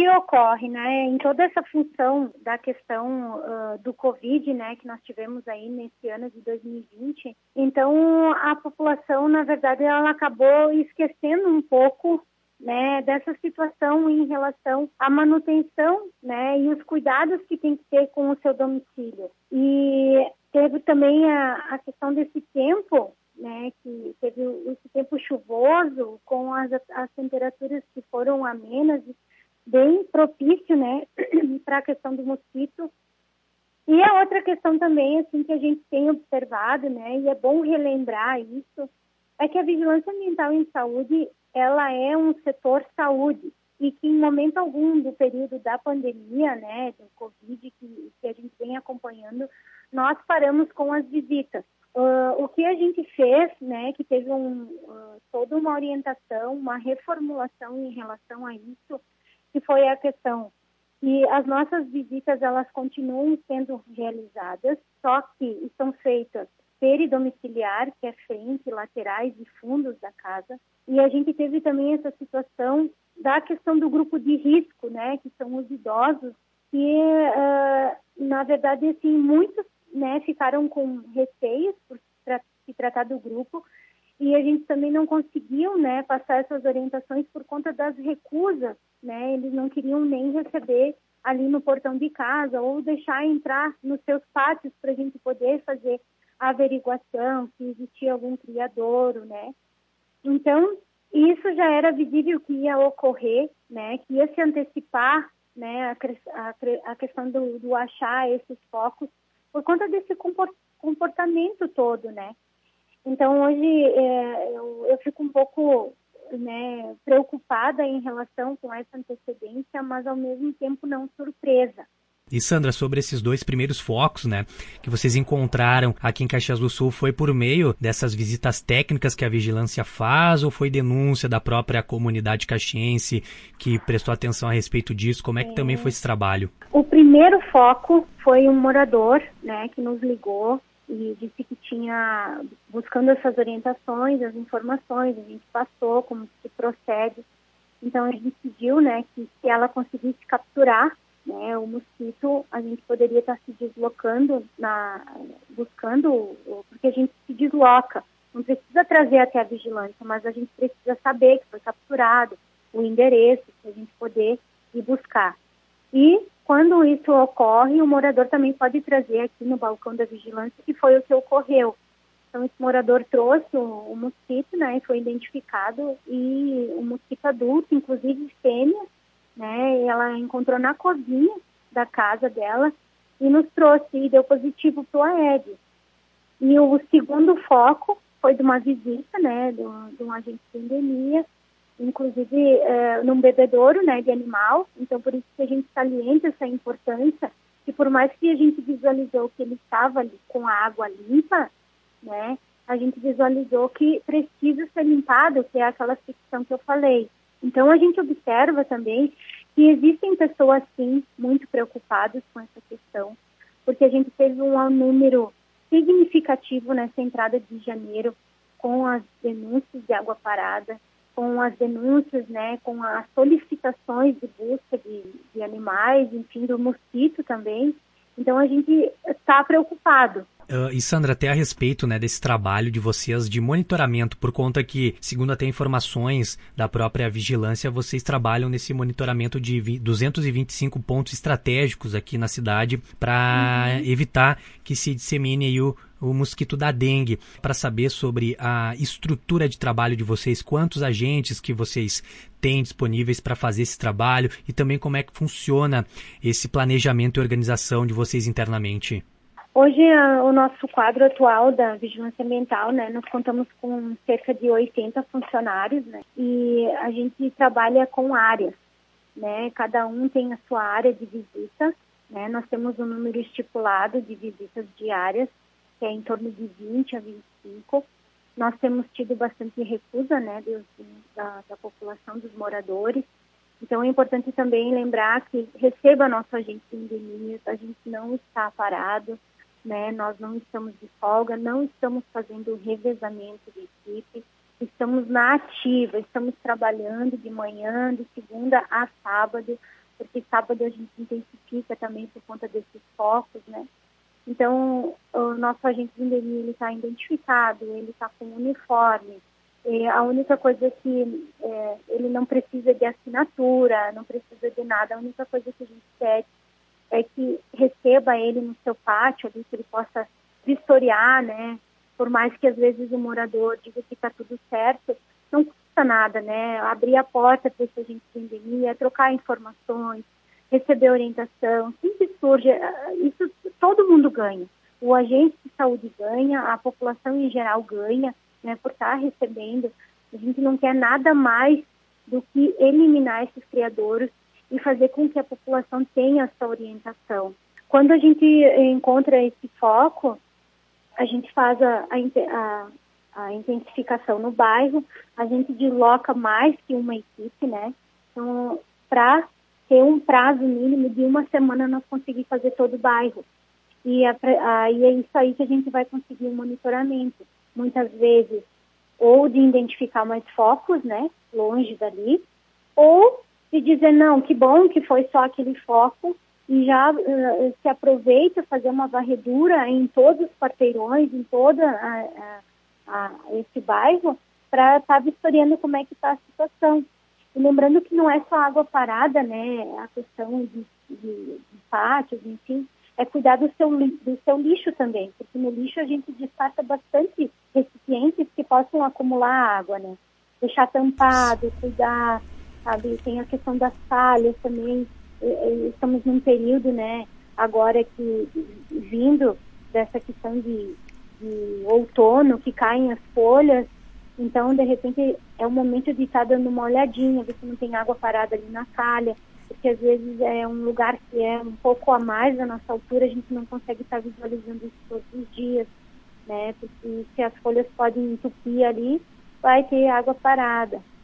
ocorre, né, em toda essa função da questão do Covid, né, que nós tivemos aí nesse ano de 2020, então a população, na verdade, ela acabou esquecendo um pouco, né, dessa situação em relação à manutenção, né, e os cuidados que tem que ter com o seu domicílio. E teve também a questão desse tempo, né, que teve esse tempo chuvoso, com as temperaturas que foram amenas, bem propício, né, para a questão do mosquito. E a outra questão também, assim, que a gente tem observado, né, e é bom relembrar isso, é que a vigilância ambiental em saúde, ela é um setor saúde, e que em momento algum do período da pandemia, né, do Covid, que a gente vem acompanhando, nós paramos com as visitas. O que a gente fez, né, que teve toda uma orientação, uma reformulação em relação a isso, que foi a questão que as nossas visitas, elas continuam sendo realizadas, só que estão feitas peridomiciliar, que é frente, laterais e fundos da casa, e a gente teve também essa situação da questão do grupo de risco, né, que são os idosos, que, na verdade, assim, muitos, né, ficaram com receios por se tratar do grupo, e a gente também não conseguiu, né, passar essas orientações por conta das recusas, né, eles não queriam nem receber ali no portão de casa ou deixar entrar nos seus pátios para a gente poder fazer a averiguação se existia algum criadouro, né. Então, isso já era visível que ia ocorrer, né, que ia se antecipar, né, a questão do achar esses focos por conta desse comportamento todo, né. Então, hoje eu fico um pouco, né, preocupada em relação com essa antecedência, mas ao mesmo tempo não surpresa. E Sandra, sobre esses 2 primeiros focos, né, que vocês encontraram aqui em Caxias do Sul, foi por meio dessas visitas técnicas que a vigilância faz ou foi denúncia da própria comunidade caxiense que prestou atenção a respeito disso? Como é que também foi esse trabalho? O primeiro foco foi um morador, né, que nos ligou e disse que tinha, buscando essas orientações, as informações, a gente passou como se procede. Então a gente pediu, né, que se ela conseguisse capturar, né, o mosquito, a gente poderia estar se deslocando, buscando, porque a gente se desloca. Não precisa trazer até a vigilância, mas a gente precisa saber que foi capturado, o endereço, para a gente poder ir buscar. E quando isso ocorre, o morador também pode trazer aqui no balcão da vigilância, que foi o que ocorreu. Então, esse morador trouxe o mosquito, né, e foi identificado, e o mosquito adulto, inclusive fêmea, né, ela encontrou na cozinha da casa dela e nos trouxe e deu positivo para o Aedes. E o segundo foco foi de uma visita, né, de um agente de endemia, inclusive num bebedouro, né, de animal. Então, por isso que a gente salienta essa importância, que por mais que a gente visualizou que ele estava ali com a água limpa, né, a gente visualizou que precisa ser limpado, que é aquela ficção que eu falei. Então, a gente observa também que existem pessoas, sim, muito preocupadas com essa questão, porque a gente teve um número significativo nessa entrada de janeiro com as denúncias de água parada, com as denúncias, né, com as solicitações de busca de animais, enfim, do mosquito também. Então, a gente está preocupado. E Sandra, até a respeito, né, desse trabalho de vocês de monitoramento, por conta que, segundo até informações da própria vigilância, vocês trabalham nesse monitoramento de 225 pontos estratégicos aqui na cidade para evitar que se dissemine aí o mosquito da dengue. Para saber sobre a estrutura de trabalho de vocês, quantos agentes que vocês têm disponíveis para fazer esse trabalho e também como é que funciona esse planejamento e organização de vocês internamente. Hoje, o nosso quadro atual da vigilância ambiental, né, nós contamos com cerca de 80 funcionários, né, e a gente trabalha com áreas, né, cada um tem a sua área de visita, né, nós temos um número estipulado de visitas diárias, que é em torno de 20 a 25. Nós temos tido bastante recusa, né, da população, dos moradores. Então, é importante também lembrar que receba nosso agente de endemias, a gente não está parado, né? Nós não estamos de folga, não estamos fazendo revezamento de equipe, estamos na ativa, estamos trabalhando de manhã, de segunda a sábado, porque sábado a gente intensifica também por conta desses focos, né? Então, o nosso agente de endemia, ele está identificado, ele está com uniforme. A única coisa é que ele não precisa de assinatura, não precisa de nada. A única coisa que a gente quer é que receba ele no seu pátio, ali, que ele possa vistoriar, né? Por mais que às vezes o morador diga que está tudo certo, não custa nada, né? Abrir a porta para esse agente de endemia, trocar informações, receber orientação. Sempre surge, isso todo mundo ganha. O agente de saúde ganha, a população em geral ganha, né, por estar recebendo. A gente não quer nada mais do que eliminar esses criadouros e fazer com que a população tenha essa orientação. Quando a gente encontra esse foco, a gente faz a intensificação no bairro, a gente desloca mais que uma equipe, né? Então, para ter um prazo mínimo de 1 semana nós conseguir fazer todo o bairro. E é isso aí que a gente vai conseguir um monitoramento. Muitas vezes, ou de identificar mais focos, né, longe dali, ou de dizer, não, que bom que foi só aquele foco, e já se aproveita fazer uma varredura em todos os quarteirões, em toda esse bairro, para estar vistoriando como é que está a situação. E lembrando que não é só água parada, né, a questão de pátios, enfim, é cuidar do seu lixo também, porque no lixo a gente descarta bastante recipientes que possam acumular água, né? Deixar tampado, cuidar, sabe? Tem a questão das falhas também. Estamos num período, né, agora que vindo dessa questão de outono, que caem as folhas, então, de repente, é o momento de estar dando uma olhadinha, ver se não tem água parada ali na calha, porque às vezes é um lugar que é um pouco a mais da nossa altura, a gente não consegue estar visualizando isso todos os dias, né? Porque se as folhas podem entupir ali, vai ter água parada.